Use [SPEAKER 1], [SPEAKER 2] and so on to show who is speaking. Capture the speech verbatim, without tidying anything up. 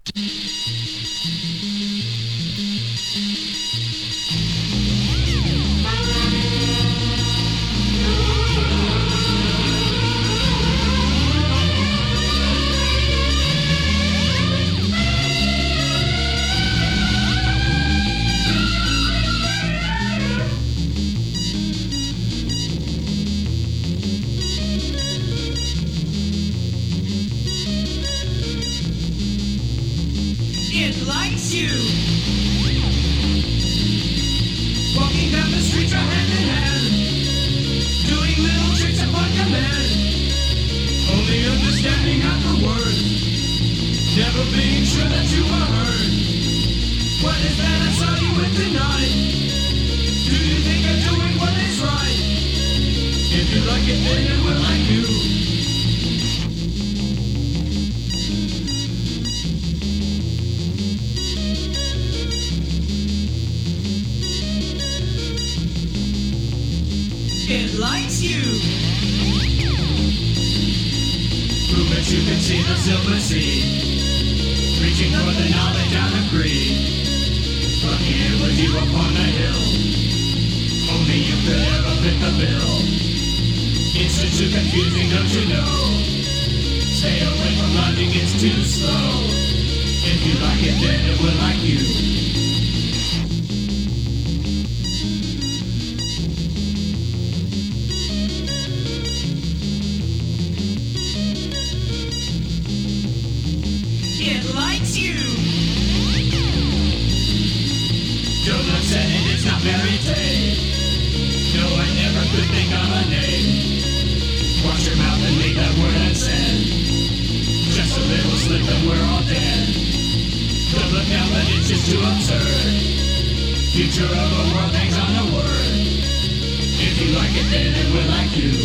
[SPEAKER 1] It likes you. Walking down the streets are hand in hand, doing little tricks upon command, only understanding half the word, never being sure that you were heard. What is that I saw you with tonight? Do you think you're doing what is right? If you like it, then it will like you. It likes you. Prove that you can see the silver sea, reaching for the knowledge and agree. Lucky it was you upon the hill, only you could ever fit the bill. It's just too confusing, don't you know? Stay away from logic, it's too slow. If you like it, then it will like you. It likes you. Don't look said it, it's not very tame. No, I never could think of a name. Watch your mouth and leave that word unsaid. Just a little slip and we're all dead. Don't look now, but it's just too absurd. Future of a world hangs on a word. If you like it, then it will like you.